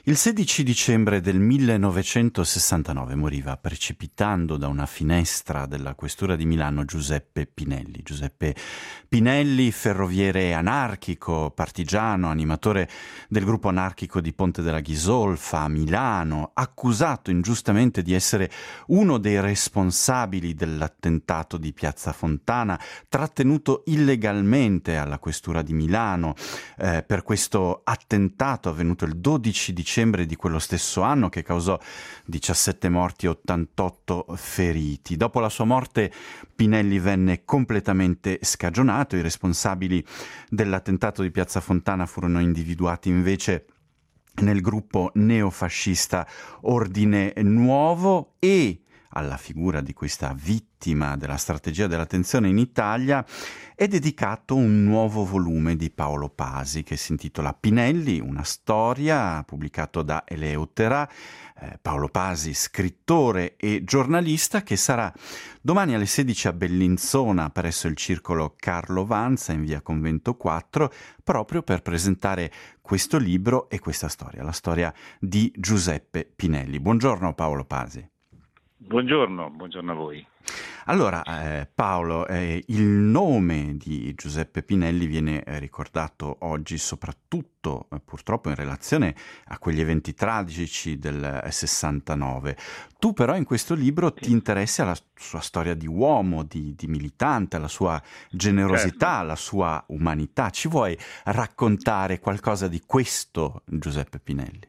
Il 16 dicembre del 1969 moriva precipitando da una finestra della questura di Milano Giuseppe Pinelli. Giuseppe Pinelli, ferroviere anarchico, partigiano, animatore del gruppo anarchico di Ponte della Ghisolfa a Milano, accusato ingiustamente di essere uno dei responsabili dell'attentato di Piazza Fontana, trattenuto illegalmente alla questura di Milano per questo attentato avvenuto il 12 dicembre di quello stesso anno, che causò 17 morti e 88 feriti. Dopo la sua morte Pinelli venne completamente scagionato. I responsabili dell'attentato di Piazza Fontana furono individuati invece nel gruppo neofascista Ordine Nuovo, e alla figura di questa vittima della strategia della tensione in Italia è dedicato un nuovo volume di Paolo Pasi che si intitola Pinelli, una storia, pubblicato da Eleutera. Paolo Pasi, scrittore e giornalista, che sarà domani alle 16 a Bellinzona presso il circolo Carlo Vanza in via Convento 4, proprio per presentare questo libro e questa storia, la storia di Giuseppe Pinelli. Buongiorno Paolo Pasi. Buongiorno a voi. Allora, Paolo, il nome di Giuseppe Pinelli viene ricordato oggi soprattutto, purtroppo, in relazione a quegli eventi tragici del 69. Tu però in questo libro ti interessi alla sua storia di uomo, di militante, alla sua generosità, Certo. alla sua umanità. Ci vuoi raccontare qualcosa di questo Giuseppe Pinelli?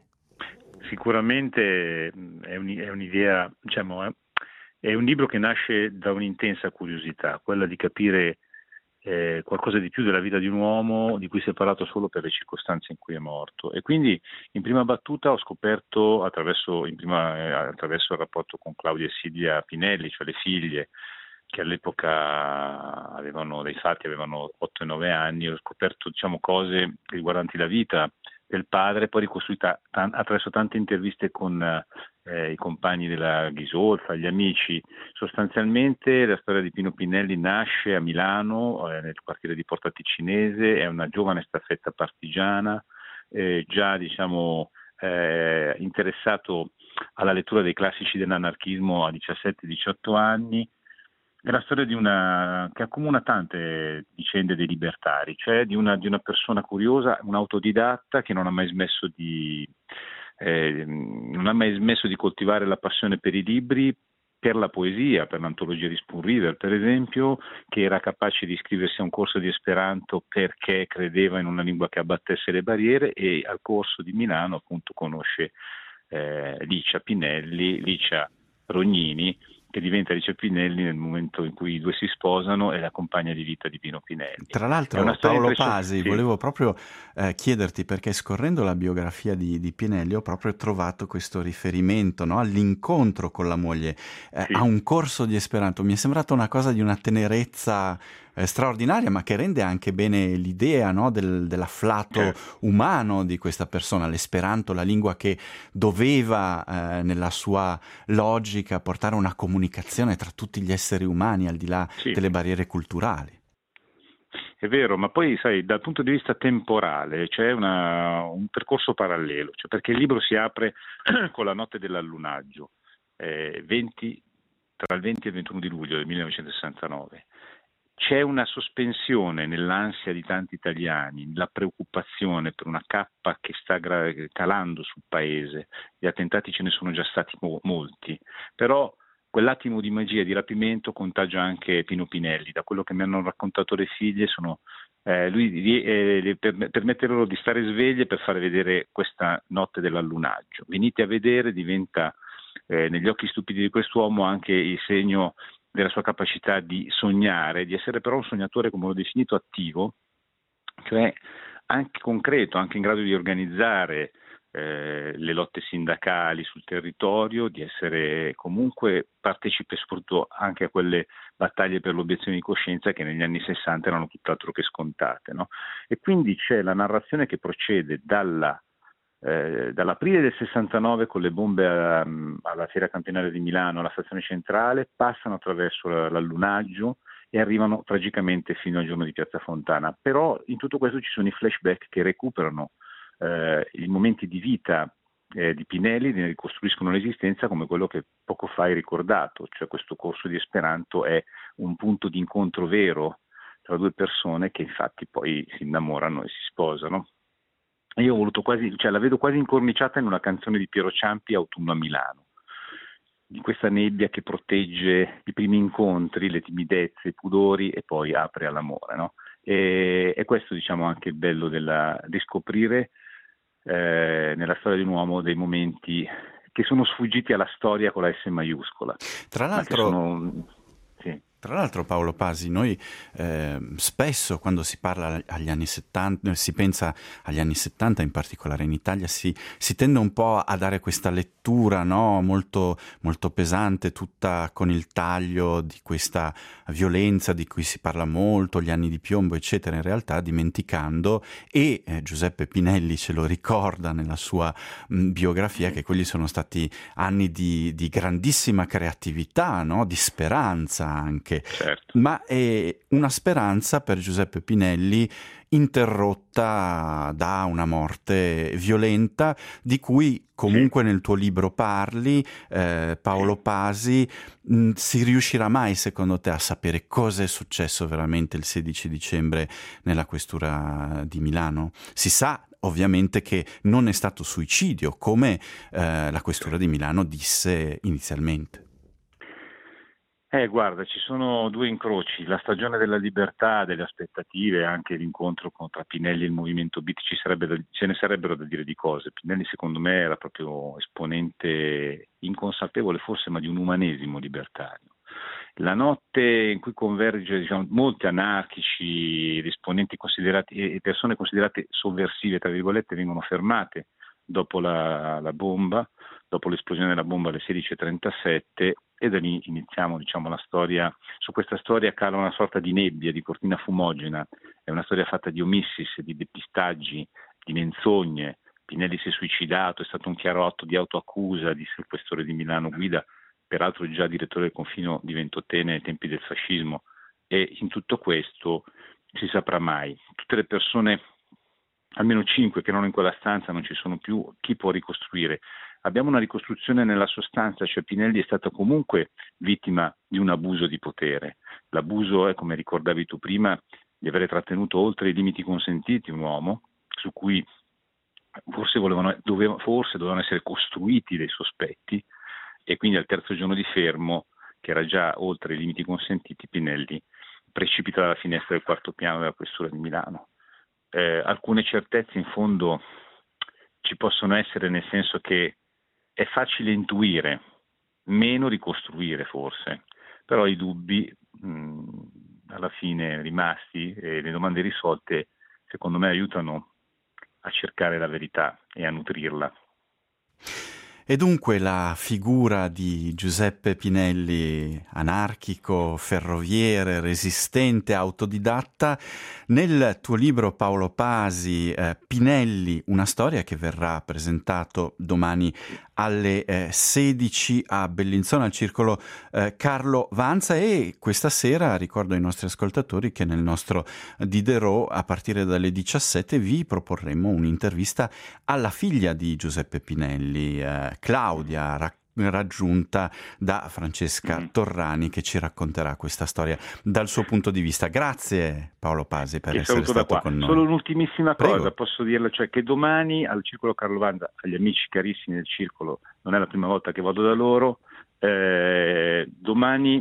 Sicuramente è un'idea, diciamo, è un libro che nasce da un'intensa curiosità, quella di capire qualcosa di più della vita di un uomo di cui si è parlato solo per le circostanze in cui è morto. E quindi in prima battuta ho scoperto attraverso il rapporto con Claudia e Silvia Pinelli, cioè le figlie, che all'epoca avevano 8 e 9 anni, ho scoperto, diciamo, cose riguardanti la vita del padre, poi ricostruita attraverso tante interviste con i compagni della Ghisolfa, gli amici. Sostanzialmente la storia di Pino Pinelli nasce a Milano, nel quartiere di Porta Ticinese, è una giovane staffetta partigiana, già diciamo interessato alla lettura dei classici dell'anarchismo a 17-18 anni. È la storia che accomuna tante vicende dei libertari, cioè di una persona curiosa, un autodidatta che non ha mai smesso di coltivare la passione per i libri, per la poesia, per l'antologia di Spoon River, per esempio, che era capace di iscriversi a un corso di Esperanto perché credeva in una lingua che abbattesse le barriere, e al corso di Milano appunto conosce Licia Rognini, che diventa Licia Pinelli nel momento in cui i due si sposano, e la compagna di vita di Pino Pinelli. Tra È una l'altro, storia Paolo Pasi, sì. volevo proprio chiederti, perché scorrendo la biografia di Pinelli ho proprio trovato questo riferimento, no, all'incontro con la moglie, a un corso di Esperanto. Mi è sembrata una cosa di una tenerezza straordinaria, ma che rende anche bene l'idea, no, dell'afflato umano di questa persona. L'esperanto, la lingua che doveva, nella sua logica, portare una comunicazione tra tutti gli esseri umani, al di là delle barriere culturali. È vero, ma poi sai, dal punto di vista temporale c'è un percorso parallelo, cioè perché il libro si apre con la notte dell'allunaggio, tra il 20 e il 21 di luglio del 1969. C'è una sospensione nell'ansia di tanti italiani, la preoccupazione per una cappa che sta calando sul paese. Gli attentati ce ne sono già stati molti, però quell'attimo di magia, di rapimento, contagia anche Pino Pinelli. Da quello che mi hanno raccontato le figlie, lui permette loro di stare sveglie per fare vedere questa notte dell'allunaggio. Venite a vedere, diventa negli occhi stupidi di quest'uomo anche il segno della sua capacità di sognare, di essere però un sognatore, come l'ho definito, attivo, cioè anche concreto, anche in grado di organizzare le lotte sindacali sul territorio, di essere comunque partecipe soprattutto anche a quelle battaglie per l'obiezione di coscienza che negli anni 60 erano tutt'altro che scontate, no? E quindi c'è la narrazione che procede dall'aprile del 69 con le bombe alla Fiera Campionaria di Milano, alla stazione centrale, passano attraverso l'allunaggio e arrivano tragicamente fino al giorno di Piazza Fontana. Però in tutto questo ci sono i flashback che recuperano i momenti di vita di Pinelli ne ricostruiscono l'esistenza come quello che poco fa hai ricordato, cioè questo corso di Esperanto è un punto di incontro vero tra due persone che infatti poi si innamorano e si sposano. Io ho voluto la vedo quasi incorniciata in una canzone di Piero Ciampi, Autunno a Milano, di questa nebbia che protegge i primi incontri, le timidezze, i pudori e poi apre all'amore, no? E questo, diciamo, anche il bello di scoprire nella storia di un uomo dei momenti che sono sfuggiti alla storia con la S maiuscola. Tra Ma che l'altro, sono... Sì. Tra l'altro, Paolo Pasi, noi spesso quando si parla agli anni 70, si pensa agli anni 70, in particolare in Italia, si tende un po' a dare questa lettura, no? Molto, molto pesante, tutta con il taglio di questa violenza di cui si parla molto, gli anni di piombo, eccetera, in realtà dimenticando, e Giuseppe Pinelli ce lo ricorda nella sua biografia, che quelli sono stati anni di grandissima creatività, no? Di speranza anche. Certo. Ma è una speranza per Giuseppe Pinelli interrotta da una morte violenta di cui comunque nel tuo libro parli, Paolo Pasi. Si riuscirà mai, secondo te, a sapere cosa è successo veramente il 16 dicembre nella questura di Milano? Si sa ovviamente che non è stato suicidio, come la questura di Milano disse inizialmente. Guarda, ci sono due incroci, la stagione della libertà, delle aspettative, anche l'incontro tra Pinelli e il movimento beat, ce ne sarebbero da dire di cose. Pinelli secondo me era proprio esponente inconsapevole forse, ma di un umanesimo libertario. La notte in cui converge, diciamo, molti anarchici, esponenti considerati e persone considerate sovversive, tra virgolette, vengono fermate dopo la bomba, dopo l'esplosione della bomba alle 16:37, e da lì iniziamo, diciamo, la storia. Su questa storia cala una sorta di nebbia, di cortina fumogena, è una storia fatta di omissis, di depistaggi, di menzogne. Pinelli si è suicidato, è stato un chiaro atto di autoaccusa, disse il questore di Milano Guida, peraltro già direttore del confino di Ventotene ai tempi del fascismo, e in tutto questo si saprà mai. Tutte le persone, almeno 5 che erano in quella stanza, non ci sono più, chi può ricostruire? Abbiamo una ricostruzione nella sostanza, cioè Pinelli è stato comunque vittima di un abuso di potere. L'abuso è, come ricordavi tu prima, di avere trattenuto oltre i limiti consentiti un uomo su cui forse dovevano essere costruiti dei sospetti, e quindi al terzo giorno di fermo, che era già oltre i limiti consentiti, Pinelli precipita dalla finestra del quarto piano della questura di Milano. Alcune certezze in fondo ci possono essere, nel senso che è facile intuire, meno ricostruire forse, però i dubbi alla fine rimasti e le domande risolte, secondo me, aiutano a cercare la verità e a nutrirla. E dunque la figura di Giuseppe Pinelli, anarchico, ferroviere, resistente, autodidatta, nel tuo libro, Paolo Pasi, Pinelli, una storia, che verrà presentato domani alle 16 a Bellinzona al circolo Carlo Vanza, e questa sera ricordo ai nostri ascoltatori che nel nostro Diderot a partire dalle 17 vi proporremo un'intervista alla figlia di Giuseppe Pinelli, Claudia, raggiunta da Francesca Torrani, che ci racconterà questa storia dal suo punto di vista. Grazie Paolo Pasi per essere stato con noi. Solo un'ultimissima Prego. cosa, posso dirlo, cioè che domani al Circolo Carlo Vanza, agli amici carissimi del Circolo, non è la prima volta che vado da loro, domani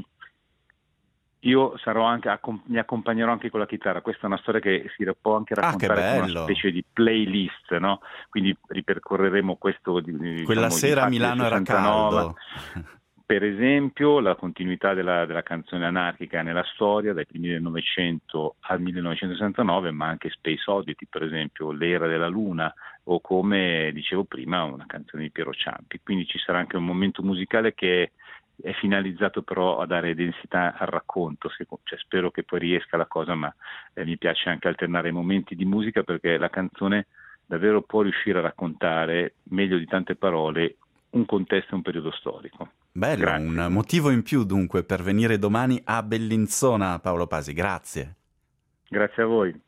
io sarò anche, mi accompagnerò anche con la chitarra. Questa è una storia che si può anche raccontare come una specie di playlist, no? Quindi ripercorreremo questo. Quella sera a Milano era caldo. Per esempio, la continuità della canzone anarchica nella storia, dai primi del Novecento al 1969, ma anche Space Oddity, per esempio, l'era della Luna, o come dicevo prima, una canzone di Piero Ciampi. Quindi ci sarà anche un momento musicale che è finalizzato però a dare densità al racconto, cioè, spero che poi riesca la cosa, ma mi piace anche alternare momenti di musica, perché la canzone davvero può riuscire a raccontare meglio di tante parole un contesto e un periodo storico. Bello, grazie. Un motivo in più dunque per venire domani a Bellinzona, Paolo Pasi, grazie. Grazie a voi.